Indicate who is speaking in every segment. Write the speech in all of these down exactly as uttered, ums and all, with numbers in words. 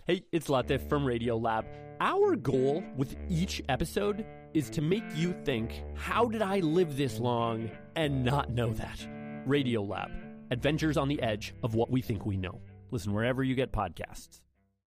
Speaker 1: Hey, it's Latif from Radiolab. Our goal with each episode is to make you think, how did I live this long and not know that? Radiolab, adventures on the edge of what we think we know. Listen wherever you get podcasts.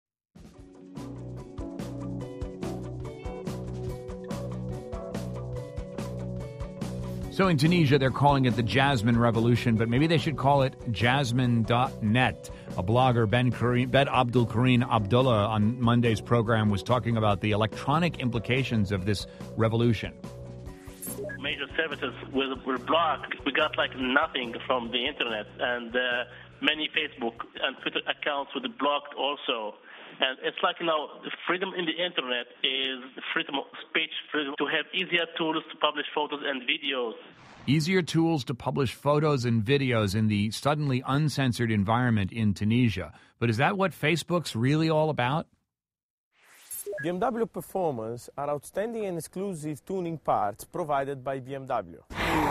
Speaker 2: So in Tunisia, they're calling it the Jasmine Revolution, but maybe they should call it jasmine dot net. A blogger, Ben, Kareem, Ben Abdul Kareem Abdullah, on Monday's program was talking about the electronic implications of this revolution.
Speaker 3: Major services were, were blocked. We got like nothing from the internet, and uh, many Facebook and Twitter accounts were blocked also. And it's like, you know, the freedom in the internet is freedom of speech, freedom to have easier tools to publish photos and videos.
Speaker 2: Easier tools to publish photos and videos in the suddenly uncensored environment in Tunisia. But is that what Facebook's really all about?
Speaker 4: B M W Performance are outstanding and exclusive tuning parts provided by B M W.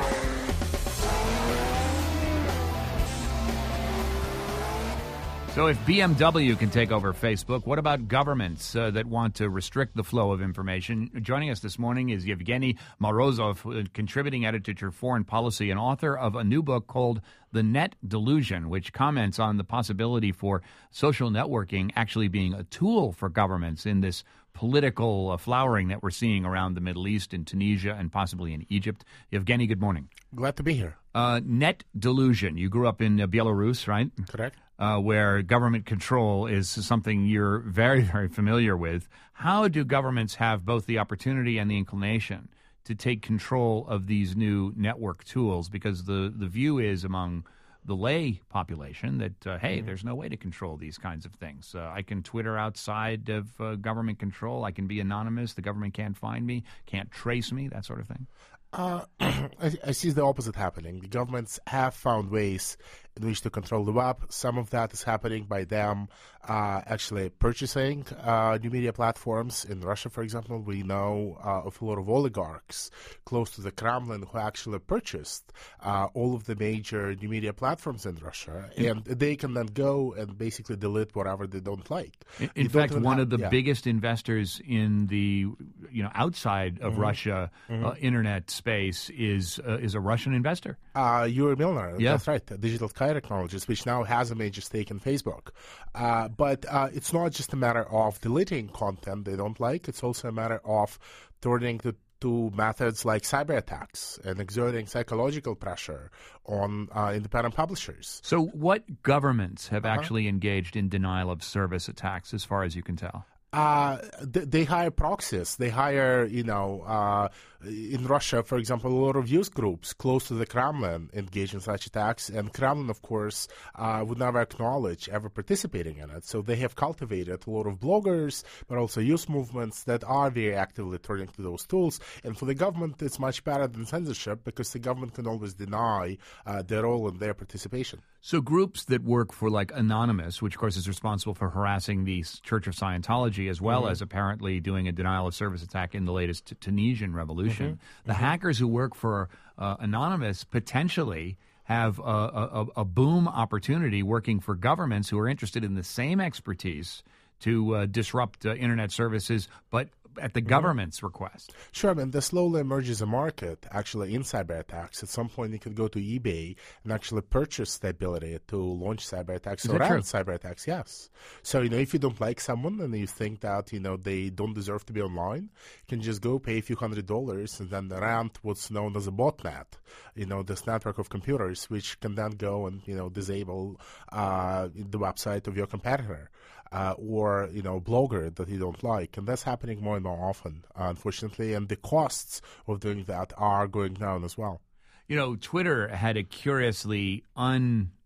Speaker 2: So if B M W can take over Facebook, what about governments uh, that want to restrict the flow of information? Joining us this morning is Yevgeny Morozov, uh, contributing editor to Foreign Policy and author of a new book called The Net Delusion, which comments on the possibility for social networking actually being a tool for governments in this political uh, flowering that we're seeing around the Middle East, in Tunisia, and possibly in Egypt. Yevgeny, good morning.
Speaker 5: Glad to be here.
Speaker 2: Uh, net delusion. You grew up in uh, Belarus, right?
Speaker 5: Correct.
Speaker 2: Uh, where government control is something you're very, very familiar with. How do governments have both the opportunity and the inclination to take control of these new network tools? Because the, the view is among the lay population that, uh, hey, mm-hmm. there's no way to control these kinds of things. Uh, I can Twitter outside of uh, government control. I can be anonymous. The government can't find me, can't trace me, that sort of thing.
Speaker 5: Uh, I, I see the opposite happening. The governments have found ways in which to control the web. Some of that is happening by them uh, actually purchasing uh, new media platforms. In Russia, for example, we know uh, of a lot of oligarchs close to the Kremlin who actually purchased uh, all of the major new media platforms in Russia, and they can then go and basically delete whatever they don't like.
Speaker 2: In, in fact, one have, of the yeah. biggest investors in the you know outside of mm-hmm. Russia mm-hmm. Uh, internet space is uh, is a Russian investor.
Speaker 5: Uh, Yuri Milner,
Speaker 2: yeah.
Speaker 5: that's right. Digital Sky Technologies, which now has a major stake in Facebook. Uh, but uh, it's not just a matter of deleting content they don't like. It's also a matter of turning to, to methods like cyber attacks and exerting psychological pressure on uh, independent publishers.
Speaker 2: So what governments have
Speaker 5: uh-huh.
Speaker 2: actually engaged in denial of service attacks, as far as you can tell?
Speaker 5: Uh, they, they hire proxies. They hire, you know, uh, in Russia, for example, a lot of youth groups close to the Kremlin engage in such attacks, and Kremlin, of course, uh, would never acknowledge ever participating in it. So they have cultivated a lot of bloggers, but also youth movements that are very actively turning to those tools. And for the government, it's much better than censorship because the government can always deny uh, their role and their participation.
Speaker 2: So groups that work for, like, Anonymous, which, of course, is responsible for harassing the Church of Scientology, as well mm-hmm. as apparently doing a denial-of-service attack in the latest t- Tunisian revolution. Mm-hmm. The mm-hmm. hackers who work for uh, Anonymous potentially have a, a, a boom opportunity working for governments who are interested in the same expertise to uh, disrupt uh, Internet services, but at the government's request.
Speaker 5: Sure, I mean, there slowly emerges a market, actually, in cyber attacks. At some point, you could go to eBay and actually purchase the ability to launch cyber attacks
Speaker 2: Is
Speaker 5: around cyber attacks, yes. So, you know, if you don't like someone and you think that, you know, they don't deserve to be online, you can just go pay a few hundred dollars and then rent what's known as a botnet, you know, this network of computers, which can then go and, you know, disable uh, the website of your competitor. Uh, or, you know, blogger that you don't like. And that's happening more and more often, uh, unfortunately. And the costs of doing that are going down as well.
Speaker 2: You know, Twitter had a curiously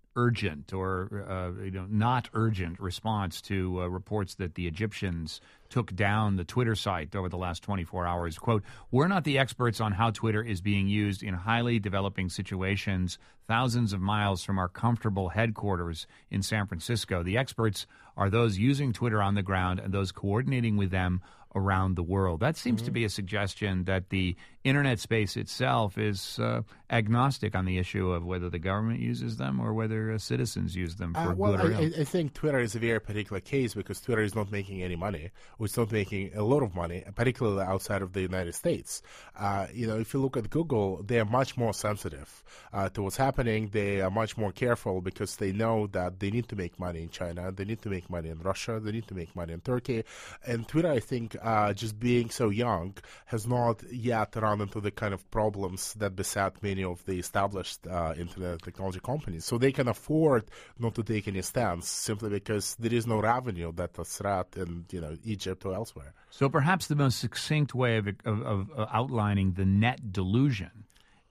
Speaker 2: un-urgent or, uh, you know, not urgent response to uh, reports that the Egyptians took down the Twitter site over the last twenty-four hours. Quote, "We're not the experts on how Twitter is being used in highly developing situations thousands of miles from our comfortable headquarters in San Francisco. The experts are those using Twitter on the ground and those coordinating with them around the world." That seems mm-hmm. to be a suggestion that the internet space itself is uh, agnostic on the issue of whether the government uses them or whether uh, citizens use them for
Speaker 5: uh, well,
Speaker 2: good or ill.
Speaker 5: I, I think Twitter is a very particular case because Twitter is not making any money, or it's not making a lot of money, particularly outside of the United States. Uh, you know, if you look at Google, they are much more sensitive uh, to what's happening. They are much more careful because they know that they need to make money in China, they need to make money in Russia, they need to make money in Turkey. And Twitter, I think, uh, just being so young, has not yet run into the kind of problems that beset many of the established uh, internet technology companies. So they can afford not to take any stance simply because there is no revenue that a threat in, you know, Egypt or elsewhere.
Speaker 2: So perhaps the most succinct way of, of, of outlining the net delusion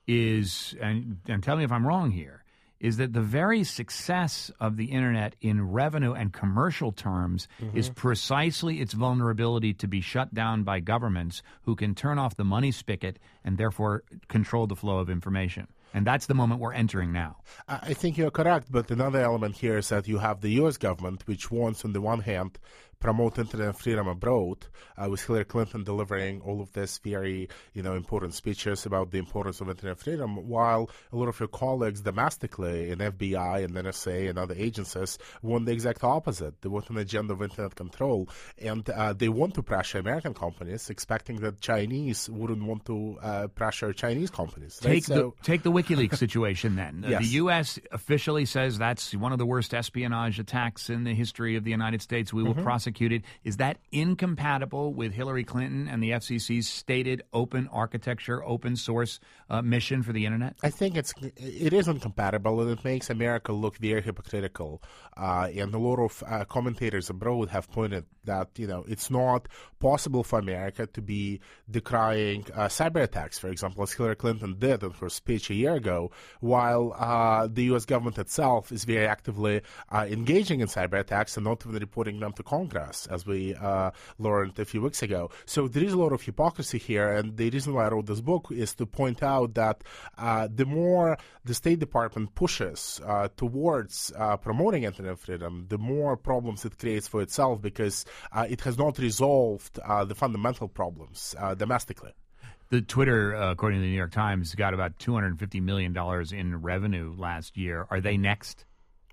Speaker 2: is, and, and tell me if I'm wrong here, is that the very success of the internet in revenue and commercial terms mm-hmm. is precisely its vulnerability to be shut down by governments who can turn off the money spigot and therefore control the flow of information. And that's the moment we're entering now.
Speaker 5: I think you're correct, but another element here is that you have the U S government, which wants, on the one hand, promote internet freedom abroad, uh, with Hillary Clinton delivering all of this very, you know, important speeches about the importance of internet freedom, while a lot of your colleagues domestically in F B I and N S A and other agencies want the exact opposite. They want an agenda of internet control, and uh, they want to pressure American companies, expecting that Chinese wouldn't want to uh, pressure Chinese companies. Right?
Speaker 2: Take,
Speaker 5: so,
Speaker 2: the, take the WikiLeaks situation then.
Speaker 5: Yes.
Speaker 2: The U S officially says that's one of the worst espionage attacks in the history of the United States. We will mm-hmm. prosecute. Is that incompatible with Hillary Clinton and the F C C's stated open architecture, open source uh, mission for the internet?
Speaker 5: I think it's it is incompatible, and it makes America look very hypocritical. Uh, and a lot of uh, commentators abroad have pointed that, you know, it's not possible for America to be decrying uh, cyber attacks, for example, as Hillary Clinton did in her speech a year ago, while uh, the U S government itself is very actively uh, engaging in cyber attacks and not even reporting them to Congress, as we uh, learned a few weeks ago. So there is a lot of hypocrisy here, and the reason why I wrote this book is to point out that uh, the more the State Department pushes uh, towards uh, promoting internet freedom, the more problems it creates for itself, because uh, it has not resolved uh, the fundamental problems uh, domestically.
Speaker 2: The Twitter, uh, according to the New York Times, got about two hundred fifty million dollars in revenue last year. Are they next?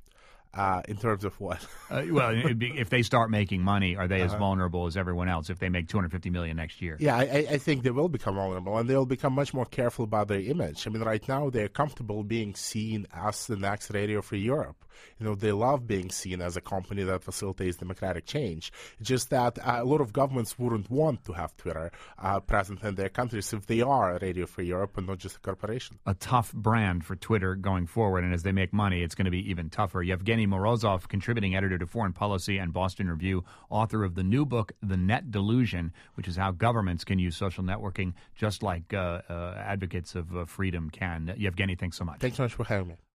Speaker 5: Uh, in terms of what?
Speaker 2: uh, well, if they start making money, are they
Speaker 5: uh-huh.
Speaker 2: as vulnerable as everyone else if they make two hundred fifty million dollars next year?
Speaker 5: Yeah, I, I think they will become vulnerable, and they'll become much more careful about their image. I mean, right now they're comfortable being seen as the next Radio Free Europe. You know, they love being seen as a company that facilitates democratic change. Just that uh, a lot of governments wouldn't want to have Twitter uh, present in their countries if they are a Radio Free Europe and not just a corporation.
Speaker 2: A tough brand for Twitter going forward, and as they make money, it's going to be even tougher. Yevgeny Morozov, contributing editor to Foreign Policy and Boston Review, author of the new book, The Net Delusion, which is how governments can use social networking just like uh, uh, advocates of uh, freedom can. Yevgeny, thanks so much.
Speaker 5: Thanks so much for having me.